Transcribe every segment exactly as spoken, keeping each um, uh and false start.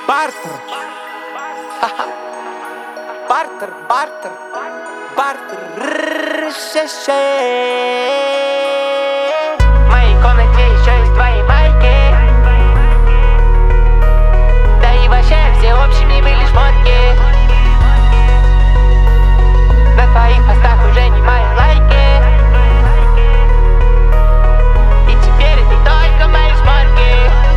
Бартер. Бартер, бартер, бартер. В моей комнате еще есть твои майки. Да и вообще все общими были шмотки. На твоих постах уже не мои лайки. И теперь это только мои шмотки.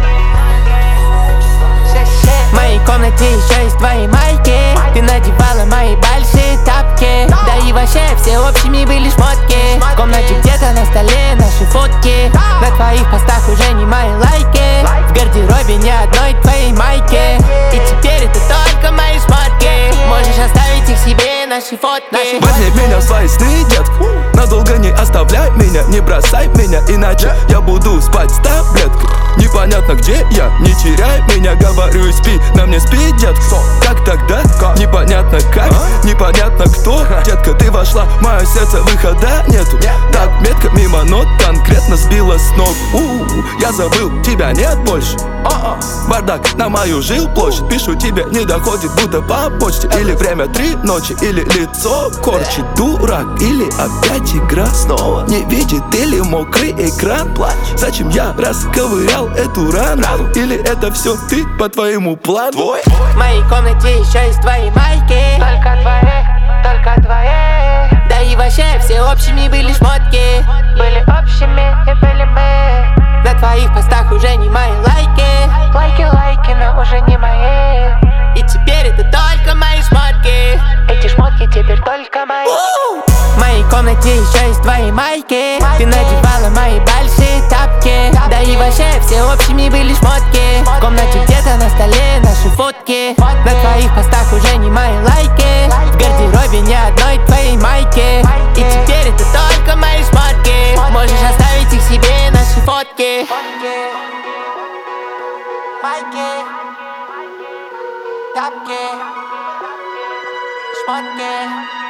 В моей комнате еще есть твои майки. Ты надевала мои большие тапки. Да и вообще все общими были шмотки. В комнате где-то на столе наши фотки. На твоих постах уже не мои лайки. В гардеробе ни одной твоей майки. И теперь это только мои шмотки. Можешь оставить их себе, наши фотки. Возьми меня в свои сны, детка. Надолго не оставляй меня, не бросай меня, иначе я буду спать с таблеткой. Непонятно где я, не теряй меня, говорю и спи, на мне спи, детка. Как тогда? Непонятно как, непонятно кто. Детка, ты вошла в мое сердце, выхода нету. Так метко мимо нот, конкретно сбила с ног. У-у-у, я забыл, тебя нет больше. Бардак на мою жилплощадь, пишу тебе, не доходит, будто по почте. Или время три ночи, или лицо корчит дурак, или опять игра снова. Не видит или мокрый экран. Зачем я расковырял эту рану? Или это все ты по твоему плану? В моей комнате еще есть твои майки. Только твои, только твои. Да и вообще все общими были шмотки. Были общими и были мы. На твоих постах уже не мои лайки. Лайки, лайки, но уже не мои. И теперь это только мои шмотки. Эти шмотки теперь только мои. В моей комнате еще есть твои майки. Ты надевала мои большие тапки. Да и вообще все общими были шмотки. В комнате где-то на столе наши фотки. На твоих постах уже не мои лайки. В гардеробе ни одной твоей майки. И теперь это только мои шмотки. Можешь оставить их себе, наши фотки. Майки, тапки, шмотки.